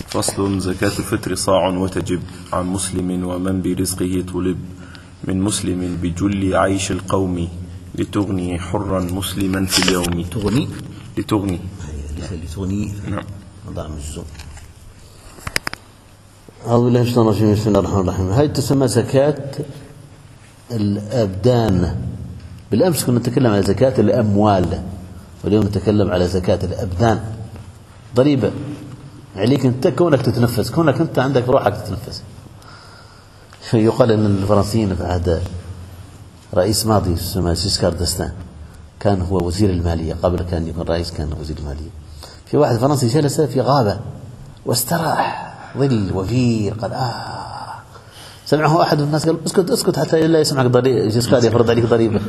فصل. زكاة الفطر صاع وتجب عن مسلم ومن برزقه طلب من مسلم بجل عيش القوم لتغني حرا مسلما في اليوم. لتغني نعم. ضع الزوم. أعوذ بالله من الشيطان الرجيم. بسم الله الرحمن الرحيم. هذه تسمى زكاة الأبدان. بالأمس كنا نتكلم على زكاة الأموال، واليوم نتكلم على زكاة الأبدان. ضريبة عليك أنت كونك تتنفس، كونك أنت عندك روحك تتنفس. يقال أن الفرنسيين في عهد رئيس ماضي اسمه جيسكار دستان كان هو وزير المالية، قبل كان يكون رئيس كان وزير المالية. في واحد فرنسي جلس في غابة واستراح، ظل وفير، قال سمعه أحد الناس قال اسكت اسكت حتى لا يسمعك جيسكار يفرض عليك ضريبة.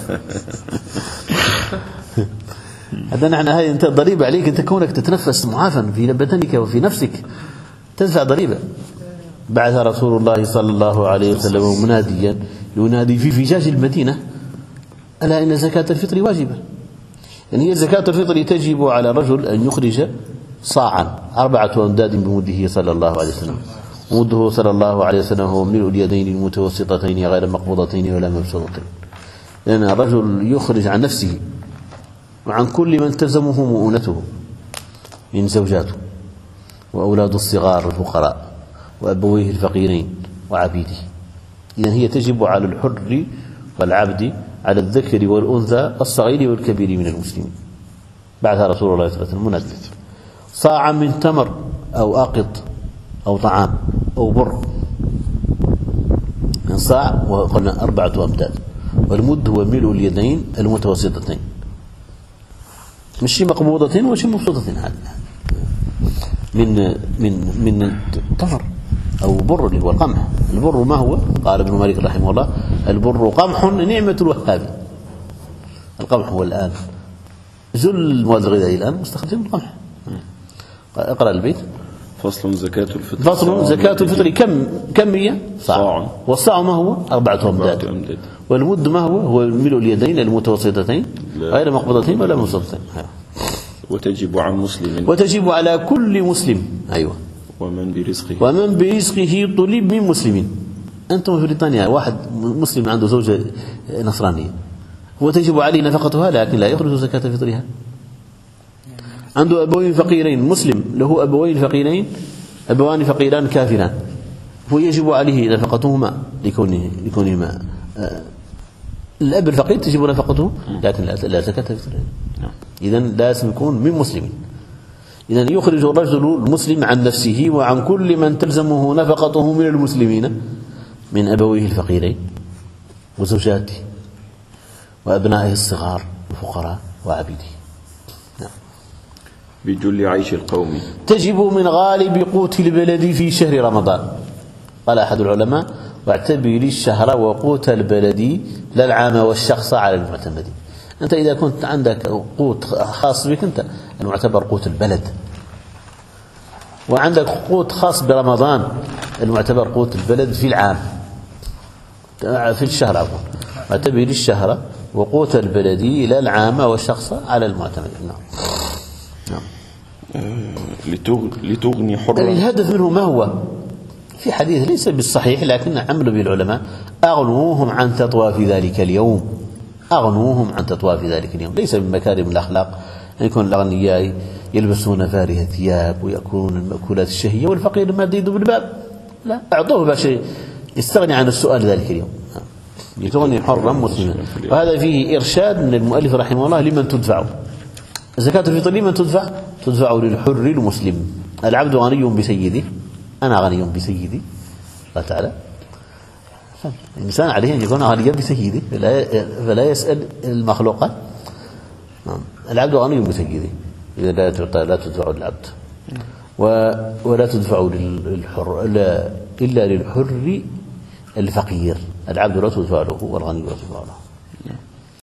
هذا نحن هاي أنت ضريبة عليك أنت كونك تتنفس معافى في بدنك وفي نفسك، تدفع ضريبة. بعث رسول الله صلى الله عليه وسلم مناديا ينادي في فجاج المدينة ألا إن زكاة الفطر واجبة. يعني هي زكاة الفطر تجب على الرجل أن يخرج صاعا 4 أمداد بمده صلى الله عليه وسلم، ومده صلى الله عليه وسلم هو ملء اليدين المتوسطتين غير مقبوضتين ولا مبسوطتين. لأن الرجل يخرج عن نفسه وعن كل من تلزمه مؤونته من زوجاته وأولاد الصغار الفقراء وأبويه الفقيرين وعبيده. إذن هي تجب على الحر والعبد، على الذكر والأنثى، الصغير والكبير من المسلمين. بعث رسول الله صلى الله عليه وسلم مناديا صاعا من تمر أو أقط أو طعام أو بر. من صاع وقلنا 4 أمداد، والمد هو ملء اليدين المتوسطتين، مش مقبوضتين ومش مبسوطتين. هذا من التمر أو بر اللي هو القمح. البر ما هو؟ قال ابن مالك رحمه الله: البر قمح نعمة الوهاب. القمح هو الآن جل المواد الغذائية الآن مستخدم القمح. اقرأ البيت. فصل. زكاة الفطر. فصل. زكاة الفطر كم هي؟ صاع. والصاع ما هو؟ 4 أمداد. والمد ما هو؟ هو ملء اليدين المتوسطتين غير مقبضتين ولا مبسوطتين. وتجب عن مسلم. وتجب على كل مسلم. أيوة. ومن برزقه طلب من مسلمين. أنتم في بريطانيا واحد مسلم عنده زوجة نصرانية، هو تجب عليه نفقتها لكن لا يخرج زكاة فطرها. عنده أبوين فقيرين، مسلم له أبوان فقيران كافران، هو يجب عليه نفقتهما لكونهما الأب الفقير تجب نفقته لكن لا زكاة فطرها. إذن لازم يكون من مسلمين. إذن يخرج الرجل المسلم عن نفسه وعن كل من تلزمه نفقته من المسلمين، من أبويه الفقيرين وزوجاته وأبنائه الصغار الفقراء وعبيده. بجل عيش القوم. تجب من غالب قوت البلد في شهر رمضان. قال أحد العلماء: واعتبر الشهر وقوت البلد لا العام والشخص على المعتمد. أنت إذا كنت عندك قوت خاص بك أنت المعتبر قوت البلد، وعندك قوت خاص برمضان المعتبر قوت البلد في العام في الشهر عفوا. اعتبر الشهر وقوت البلد لا العام والشخص على المعتمد. لتغني حرا. الهدف منه ما هو؟ في حديث ليس بالصحيح لكن عمل به العلماء: أغنوهم عن تطوى في ذلك اليوم. أغنوهم عن تطوى في ذلك اليوم. ليس من مكارم الأخلاق أن يكون الأغنياء يلبسون فارهة ثياب ويأكلون المأكولات الشهية والفقير الماديد بالباب. لا، أعطوه بشيء يستغني عن السؤال ذلك اليوم. لتغني حرا مسلما. وهذا فيه إرشاد من المؤلف رحمه الله لمن تدفع زكاة الفطر. لمن تدفع؟ تدفع للحر المسلم. العبد غني بسيده، أنا غني بسيدي. الله تعالى الإنسان عليه أن يكون غنيا بسيده فلا يسأل المخلوقات. العبد غني بسيده، إذا لا تدفع للعبد ولا تدفع للحر إلا للحر الفقير. العبد لا تدفع له والغني لا تدفع له.